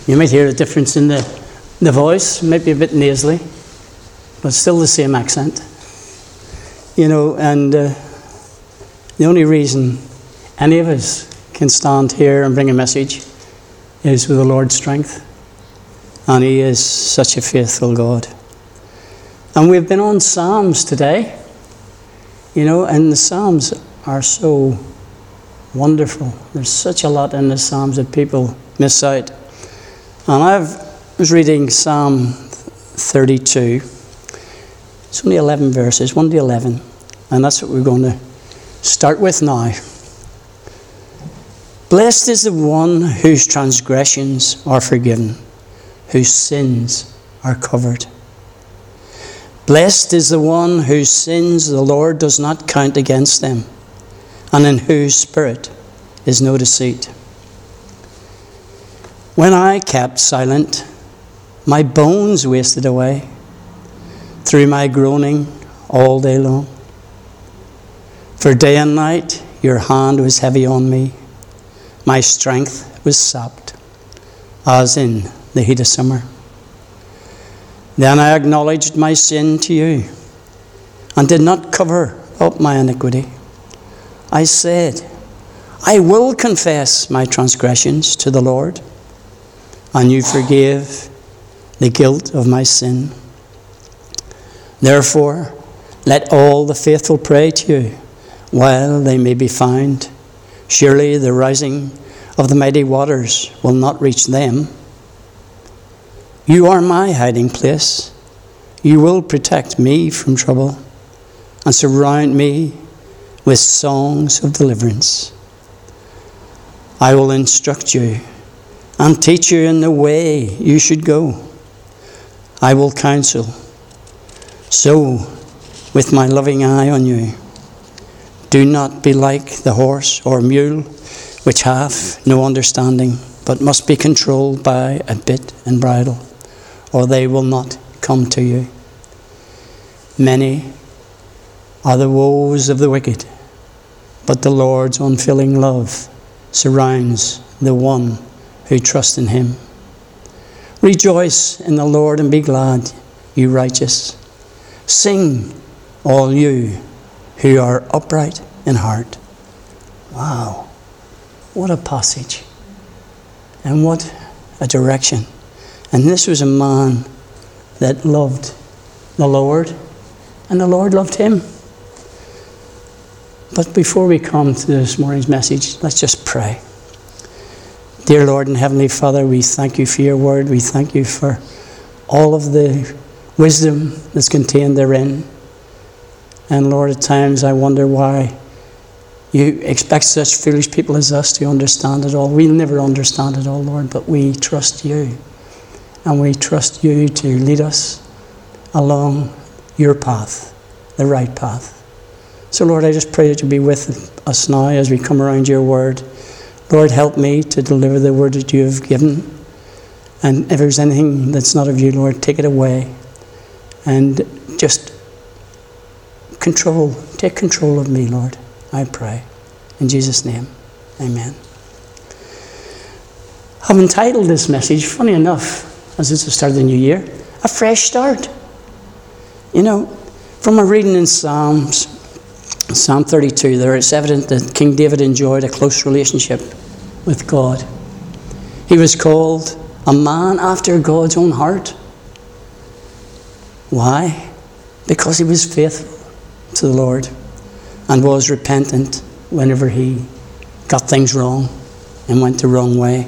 You might hear a difference in the voice, might be a bit nasally, but still the same accent. And the only reason any of us can stand here and bring a message is with the Lord's strength. And He is such a faithful God. And we've been on Psalms today, and the Psalms are so wonderful. There's such a lot in the Psalms that people miss out. And I was reading Psalm 32. It's only 11 verses, 1 to 11. And that's what we're going to start with now. Blessed is the one whose transgressions are forgiven, whose sins are covered. Blessed is the one whose sins the Lord does not count against them, and in whose spirit is no deceit. When I kept silent, my bones wasted away through my groaning all day long. For day and night your hand was heavy on me. My strength was sapped, as in the heat of summer. Then I acknowledged my sin to you, and did not cover up my iniquity. I said, I will confess my transgressions to the Lord, and you forgave the guilt of my sin. Therefore, let all the faithful pray to you, while they may be found. Surely the rising of the mighty waters will not reach them. You are my hiding place. You will protect me from trouble and surround me with songs of deliverance. I will instruct you and teach you in the way you should go. I will counsel, so with my loving eye on you. Do not be like the horse or mule, which have no understanding, but must be controlled by a bit and bridle, or they will not come to you. Many are the woes of the wicked, but the Lord's unfailing love surrounds the one who trusts in Him. Rejoice in the Lord and be glad, you righteous. Sing, all you who are upright in heart. Wow, what a passage, and what a direction. And this was a man that loved the Lord, and the Lord loved him. But before we come to this morning's message, let's just pray. Dear Lord and Heavenly Father, we thank you for your word. We thank you for all of the wisdom that's contained therein. And Lord, at times I wonder why you expect such foolish people as us to understand it all. We'll never understand it all, Lord, but we trust you. And we trust you to lead us along your path, the right path. So Lord, I just pray that you be with us now as we come around your word. Lord, help me to deliver the word that you have given. And if there's anything that's not of you, Lord, take it away. And just take control of me, Lord, I pray. In Jesus' name, amen. I've entitled this message, funny enough, as it's the start of the new year, A Fresh Start. From a reading in Psalm 32, there it's evident that King David enjoyed a close relationship with God. He was called a man after God's own heart. Why? Because he was faithful to the Lord and was repentant whenever he got things wrong and went the wrong way.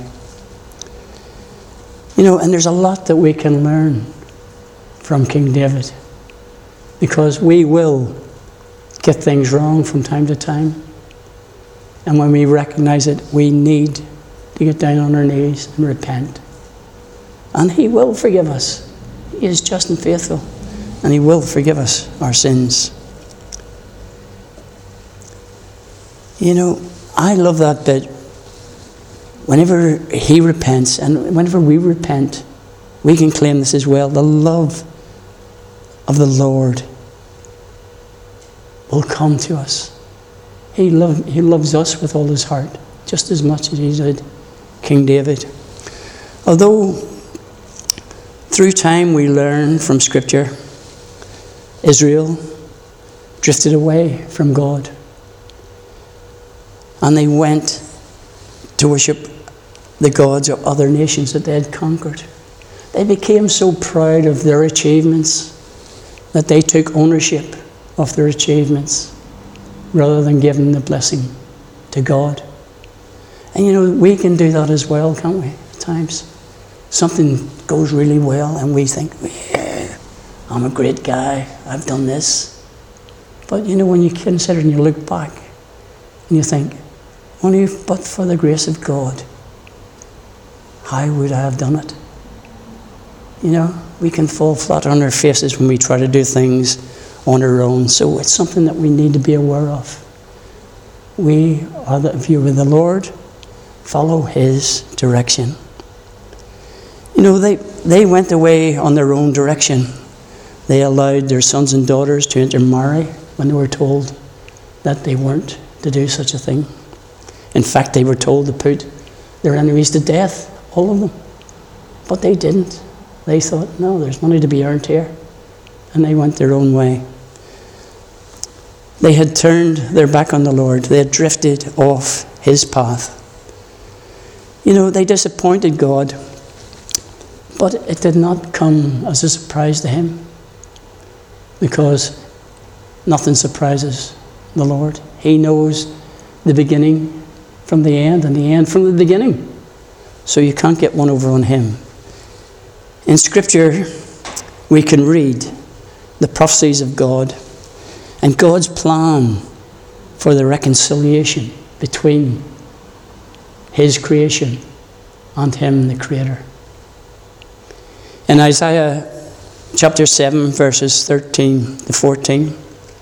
And there's a lot that we can learn from King David, because we will get things wrong from time to time. And when we recognize it, we need to get down on our knees and repent. And He will forgive us. He is just and faithful, and He will forgive us our sins. I love that bit. Whenever He repents, and whenever we repent, we can claim this as well. The love of the Lord will come to us. He loves us with all His heart, just as much as He did King David. Although through time we learn from Scripture, Israel drifted away from God. And they went to worship the gods of other nations that they had conquered. They became so proud of their achievements that they took ownership of their achievements rather than giving the blessing to God. And we can do that as well, can't we, at times? Something goes really well and we think, yeah, I'm a great guy, I've done this. But when you consider and you look back and you think, only but for the grace of God, how would I have done it? We can fall flat on our faces when we try to do things on our own. So it's something that we need to be aware of. If you're with the Lord, follow His direction. They went away on their own direction. They allowed their sons and daughters to intermarry when they were told that they weren't to do such a thing. In fact, they were told to put their enemies to death, all of them. But they didn't. They thought, no, there's money to be earned here. And they went their own way. They had turned their back on the Lord. They had drifted off His path. They disappointed God, but it did not come as a surprise to Him, because nothing surprises the Lord. He knows the beginning from the end and the end from the beginning. So you can't get one over on Him. In Scripture, we can read the prophecies of God and God's plan for the reconciliation between His creation and Him, the Creator. In Isaiah chapter 7, verses 13 to 14,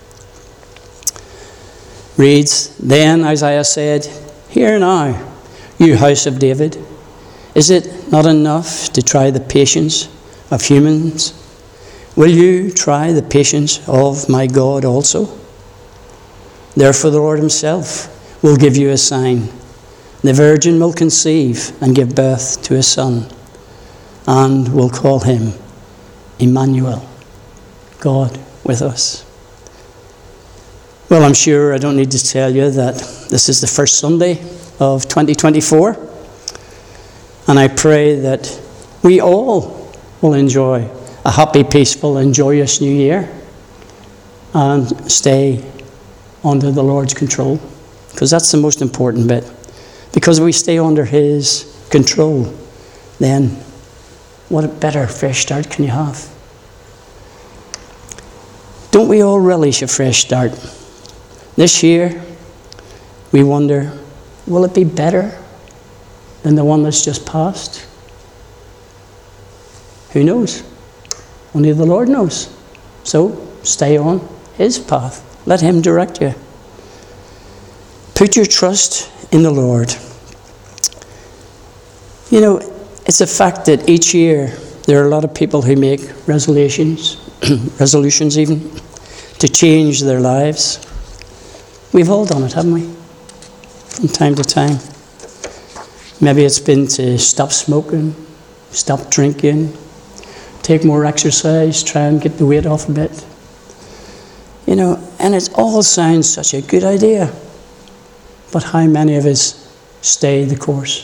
reads, "Then Isaiah said, 'Hear now, you house of David, is it not enough to try the patience of humans? Will you try the patience of my God also? Therefore the Lord Himself will give you a sign. The virgin will conceive and give birth to a son, and will call him Emmanuel,' God with us." Well, I'm sure I don't need to tell you that this is the first Sunday of 2024. And I pray that we all will enjoy a happy, peaceful, and joyous new year and stay under the Lord's control, because that's the most important bit. Because if we stay under His control, then what a better fresh start can you have? Don't we all relish a fresh start? This year, we wonder, will it be better than the one that's just passed? Who knows? Only the Lord knows. So stay on His path. Let Him direct you. Put your trust in the Lord. It's a fact that each year there are a lot of people who make resolutions even, to change their lives. We've all done it, haven't we? From time to time. Maybe it's been to stop smoking, stop drinking, take more exercise, try and get the weight off a bit. And it all sounds such a good idea. But how many of us stay the course?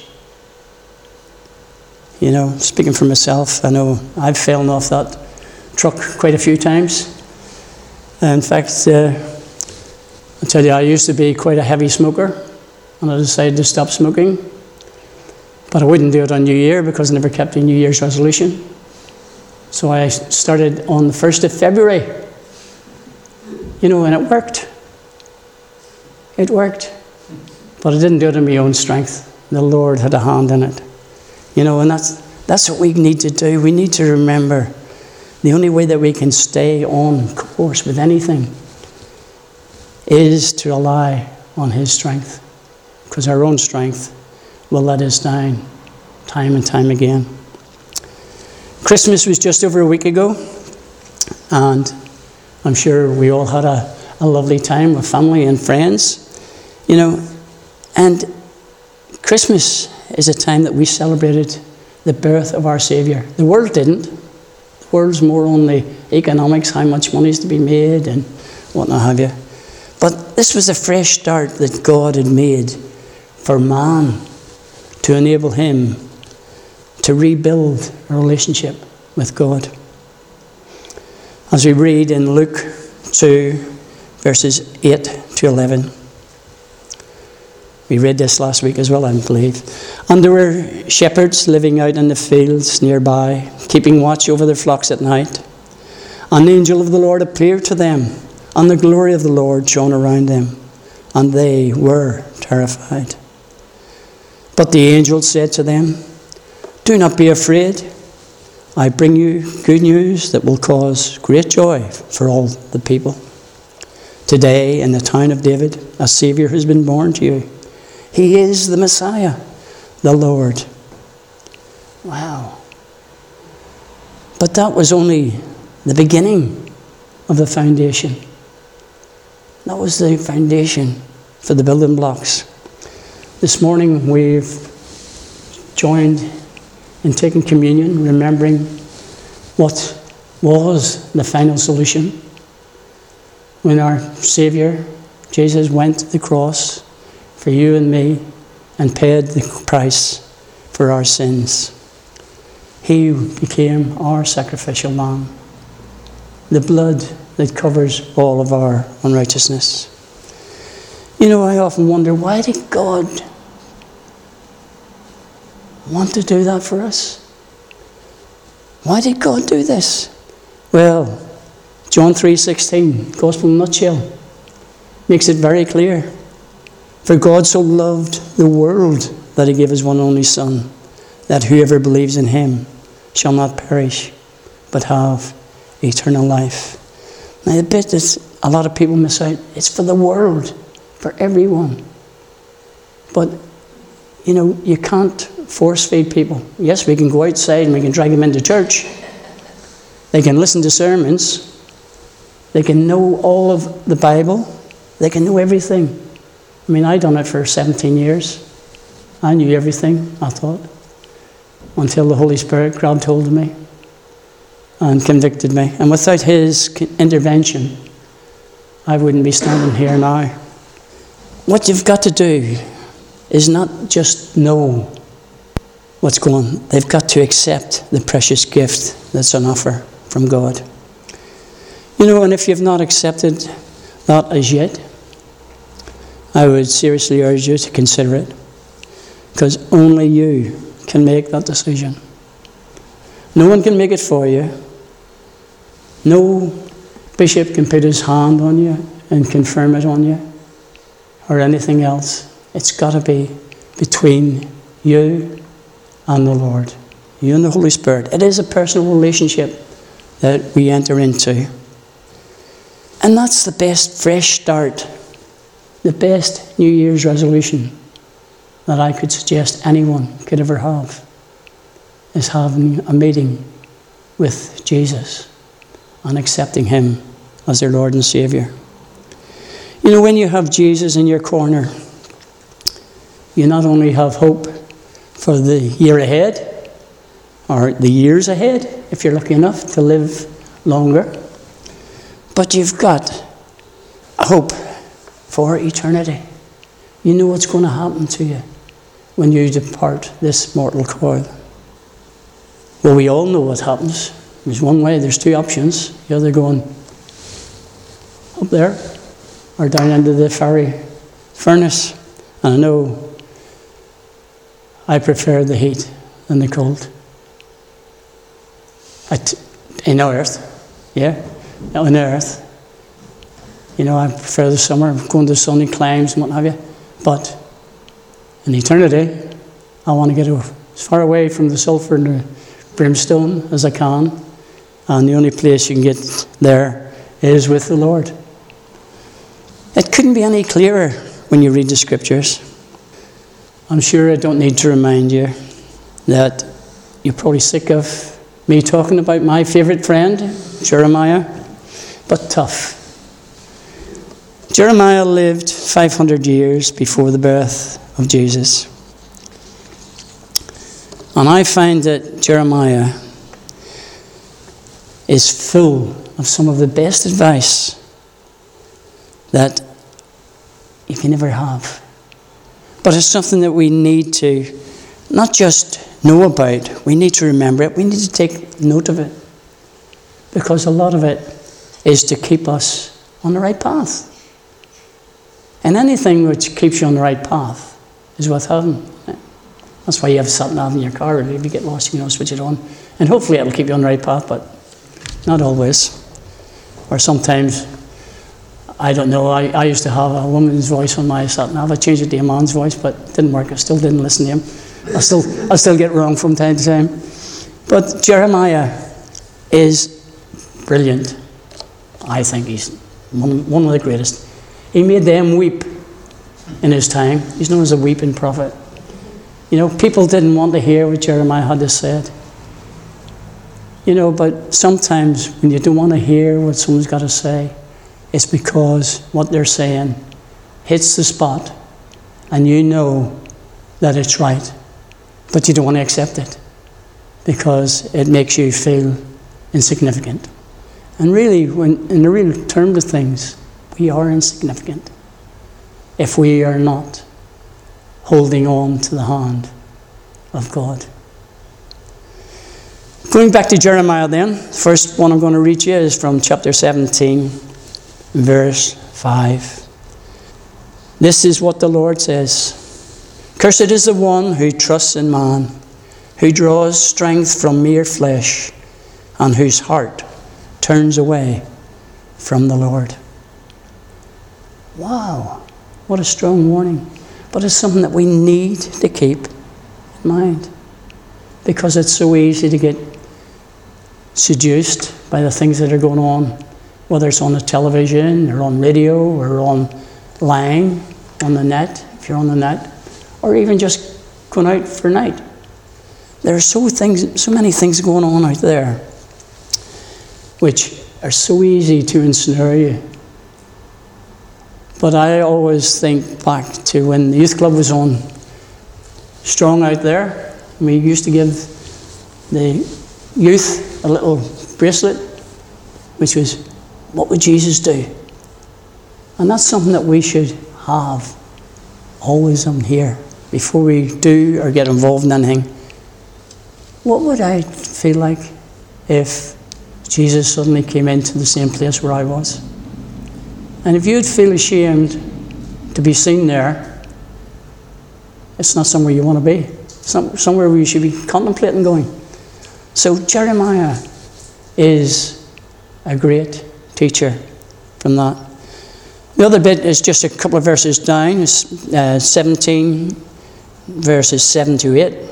Speaking for myself, I know I've fallen off that truck quite a few times. In fact, I tell you, I used to be quite a heavy smoker, and I decided to stop smoking. But I wouldn't do it on New Year because I never kept a New Year's resolution. So I started on the 1st of February. And it worked. It worked. But I didn't do it in my own strength. The Lord had a hand in it. And that's what we need to do. We need to remember the only way that we can stay on course with anything is to rely on His strength. Because our own strength will let us down time and time again. Christmas was just over a week ago, and I'm sure we all had a lovely time with family and friends. And Christmas is a time that we celebrated the birth of our Saviour. The world didn't. The world's more on the economics, how much money is to be made and whatnot have you. But this was a fresh start that God had made for man to enable him to rebuild a relationship with God. As we read in Luke 2, verses 8 to 11. We read this last week as well, I believe. And there were shepherds living out in the fields nearby, keeping watch over their flocks at night. An angel of the Lord appeared to them, and the glory of the Lord shone around them, and they were terrified. But the angel said to them, "Do not be afraid. I bring you good news that will cause great joy for all the people. Today, in the town of David, a Saviour has been born to you. He is the Messiah, the Lord." Wow. But that was only the beginning of the foundation. That was the foundation for the building blocks. This morning we've joined in taking communion, remembering what was the final solution when our Saviour, Jesus, went to the cross for you and me and paid the price for our sins. He became our sacrificial lamb, the blood that covers all of our unrighteousness. You know, I often wonder, why did God want to do that for us? Why did God do this? Well, John 3:16, Gospel in a nutshell, makes it very clear. For God so loved the world that he gave his one only Son, that whoever believes in him shall not perish, but have eternal life. Now the bit that a lot of people miss out, it's for the world, for everyone. But, you know, you can't force feed people. Yes, we can go outside and we can drag them into church. They can listen to sermons. They can know all of the Bible. They can know everything. I mean, I done it for 17 years. I knew everything, I thought, until the Holy Spirit grabbed hold of me and convicted me. And without his intervention, I wouldn't be standing here now. What you've got to do is not just know what's going on. They've got to accept the precious gift that's on offer from God. You know, and if you've not accepted that as yet, I would seriously urge you to consider it, because only you can make that decision. No one can make it for you. No bishop can put his hand on you and confirm it on you or anything else. It's got to be between you and the Lord, you and the Holy Spirit. It is a personal relationship that we enter into. And that's the best fresh start, the best New Year's resolution that I could suggest anyone could ever have, is having a meeting with Jesus and accepting him as their Lord and Saviour. You know, when you have Jesus in your corner, you not only have hope for the year ahead, or the years ahead, if you're lucky enough to live longer, but you've got hope for eternity. You know what's going to happen to you when you depart this mortal coil. Well, we all know what happens. There's one way, there's two options. You're either going up there or down into the fiery furnace. And I know I prefer the heat than the cold. In earth, yeah, on earth. You know, I prefer the summer, going to sunny climes and what have you. But in eternity, I want to get as far away from the sulphur and the brimstone as I can. And the only place you can get there is with the Lord. It couldn't be any clearer when you read the scriptures. I'm sure I don't need to remind you that you're probably sick of me talking about my favourite friend, Jeremiah, but tough. Jeremiah lived 500 years before the birth of Jesus. And I find that Jeremiah is full of some of the best advice that you can ever have. But it's something that we need to not just know about, we need to remember it, we need to take note of it. Because a lot of it is to keep us on the right path. And anything which keeps you on the right path is worth having. That's why you have a sat-nav in your car. If you get lost, you can switch it on. And hopefully it'll keep you on the right path, but not always. Or sometimes, I don't know, I used to have a woman's voice on my sat-nav. I changed it to a man's voice, but it didn't work. I still didn't listen to him. I still get it wrong from time to time. But Jeremiah is brilliant. I think he's one of the greatest. He made them weep in his time. He's known as a weeping prophet. You know, people didn't want to hear what Jeremiah had to say. You know, but sometimes when you don't want to hear what someone's got to say, it's because what they're saying hits the spot and you know that it's right, but you don't want to accept it because it makes you feel insignificant. And really, when in the real terms of things, we are insignificant if we are not holding on to the hand of God. Going back to Jeremiah then, the first one I'm going to read you is from chapter 17, verse 5. This is what the Lord says. Cursed is the one who trusts in man, who draws strength from mere flesh, and whose heart turns away from the Lord. Wow, what a strong warning. But it's something that we need to keep in mind. Because it's so easy to get seduced by the things that are going on, whether it's on the television or on radio or online, on the net, if you're on the net, or even just going out for a night. There are so many things going on out there which are so easy to ensnare you. But I always think back to when the youth club was on strong out there. We used to give the youth a little bracelet, which was, what would Jesus do? And that's something that we should have always on here before we do or get involved in anything. What would I feel like if Jesus suddenly came into the same place where I was? And if you'd feel ashamed to be seen there, it's not somewhere you want to be. Somewhere where you should be contemplating going. So Jeremiah is a great teacher from that. The other bit is just a couple of verses down, 17 verses 7 to 8.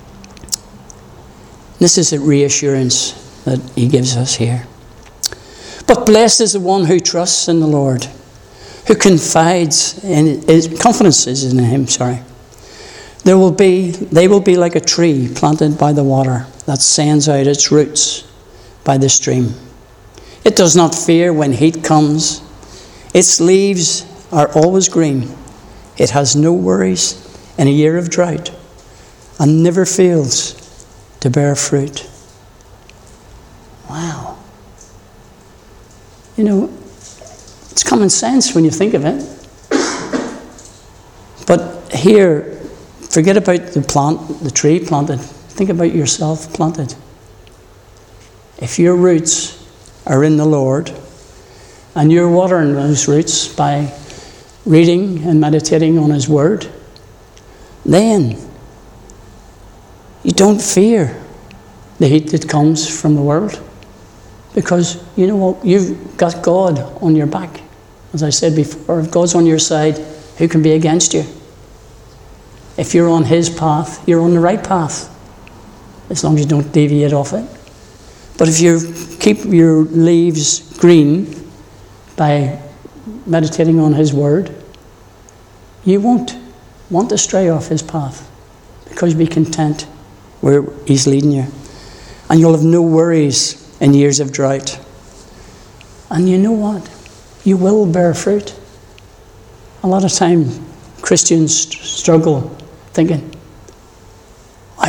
This is a reassurance that he gives us here. But blessed is the one who trusts in the Lord, who confides in his confidence is in him. They will be like a tree planted by the water that sends out its roots by the stream. It does not fear when heat comes. Its leaves are always green. It has no worries in a year of drought and never fails to bear fruit. Wow. You know, it's common sense when you think of it. But here, forget about the tree planted. Think about yourself planted. If your roots are in the Lord, and you're watering those roots by reading and meditating on His Word, then you don't fear the heat that comes from the world. Because you know what? You've got God on your back. As I said before, if God's on your side, who can be against you? If you're on His path, you're on the right path. As long as you don't deviate off it. But if you keep your leaves green by meditating on His Word, you won't want to stray off His path. Because you'll be content where He's leading you. And you'll have no worries in years of drought. And you know what? You will bear fruit. A lot of time Christians struggle thinking, I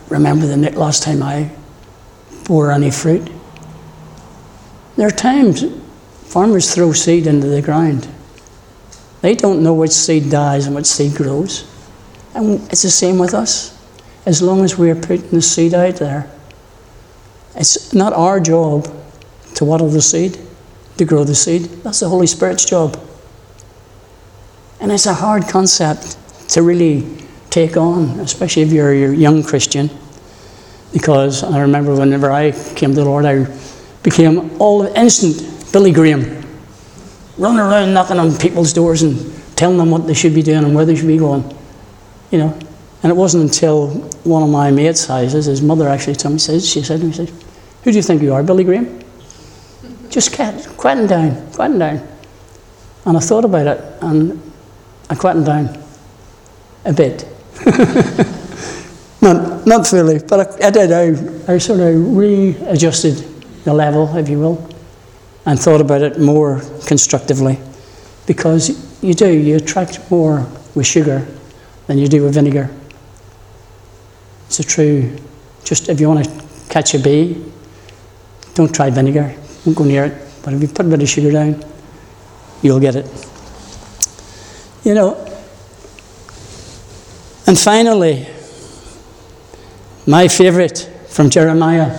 remember the last time I bore any fruit. There are times farmers throw seed into the ground. They don't know which seed dies and which seed grows. And it's the same with us. As long as we're putting the seed out there, it's not our job to water the seed, to grow the seed. That's the Holy Spirit's job. And it's a hard concept to really take on, especially if you're a young Christian. Because I remember whenever I came to the Lord, I became all instant Billy Graham, running around knocking on people's doors and telling them what they should be doing and where they should be going. You know. And it wasn't until one of my mates' houses, his mother actually told me, she said to me, "Who do you think you are, Billy Graham? Just quieten down. And I thought about it, and I quietened down a bit. not fully, but I did. I sort of readjusted the level, if you will, and thought about it more constructively. Because you attract more with sugar than you do with vinegar. It's a true, just if you want to catch a bee, don't try vinegar, don't go near it. But if you put a bit of sugar down, you'll get it. You know, and finally, my favourite from Jeremiah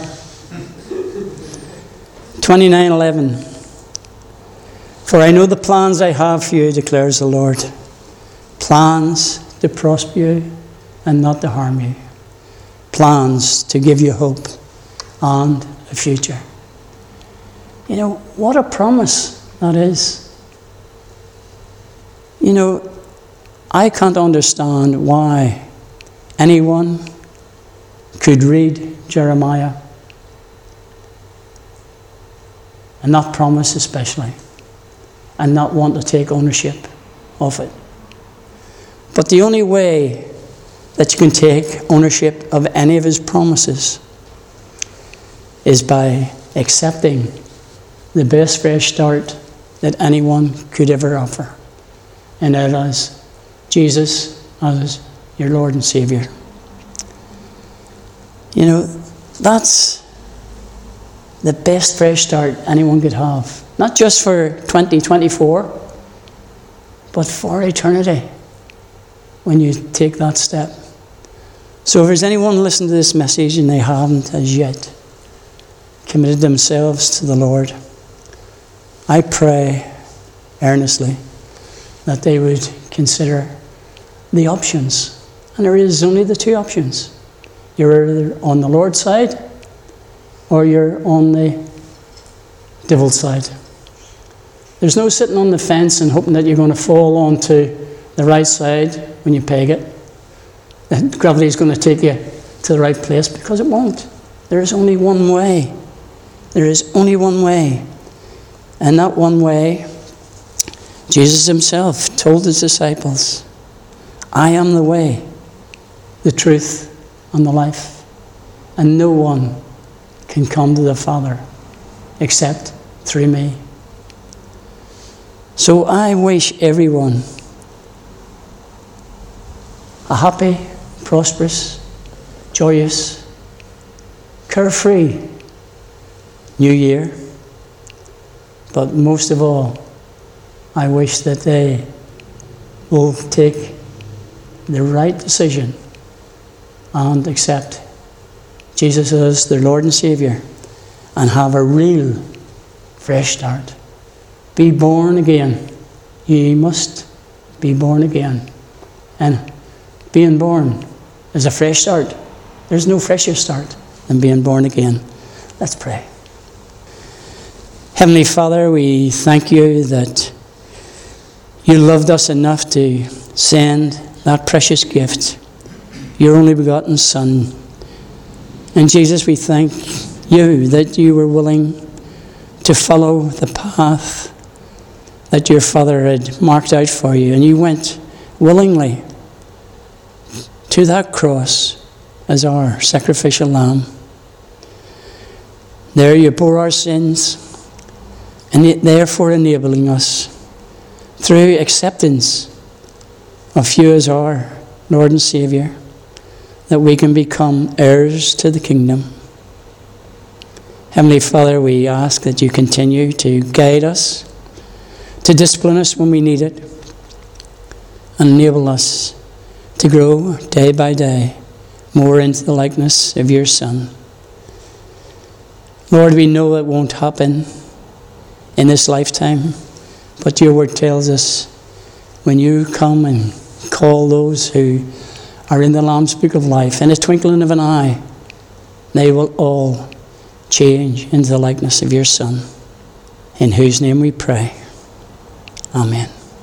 29:11. For I know the plans I have for you, declares the Lord. Plans to prosper you and not to harm you. Plans to give you hope and a future. You know, what a promise that is. You know, I can't understand why anyone could read Jeremiah and not promise especially, and not want to take ownership of it. But the only way that you can take ownership of any of his promises is by accepting the best fresh start that anyone could ever offer. And that is Jesus as your Lord and Saviour. You know, that's the best fresh start anyone could have. Not just for 2024, but for eternity when you take that step. So if there's anyone listening to this message and they haven't as yet committed themselves to the Lord, I pray earnestly that they would consider the options. And there is only the two options. You're either on the Lord's side or you're on the devil's side. There's no sitting on the fence and hoping that you're going to fall onto the right side when you peg it. That gravity is going to take you to the right place, because it won't. There is only one way. There is only one way. And that one way, Jesus himself told his disciples, I am the way, the truth, and the life. And no one can come to the Father except through me. So I wish everyone a happy, prosperous, joyous, carefree New Year. But most of all, I wish that they will take the right decision and accept Jesus as their Lord and Saviour and have a real fresh start. Be born again. Ye must be born again. And being born is a fresh start. There's no fresher start than being born again. Let's pray. Heavenly Father, we thank you that you loved us enough to send that precious gift, your only begotten Son. And Jesus, we thank you that you were willing to follow the path that your Father had marked out for you. And you went willingly to that cross as our sacrificial lamb. There you bore our sins, and therefore enabling us, through acceptance of you as our Lord and Saviour, that we can become heirs to the kingdom. Heavenly Father, we ask that you continue to guide us, to discipline us when we need it, and enable us to grow day by day more into the likeness of your Son. Lord, we know it won't happen in this lifetime, but your word tells us when you come and call those who are in the Lamb's Book of Life, in a twinkling of an eye, they will all change into the likeness of your Son, in whose name we pray. Amen.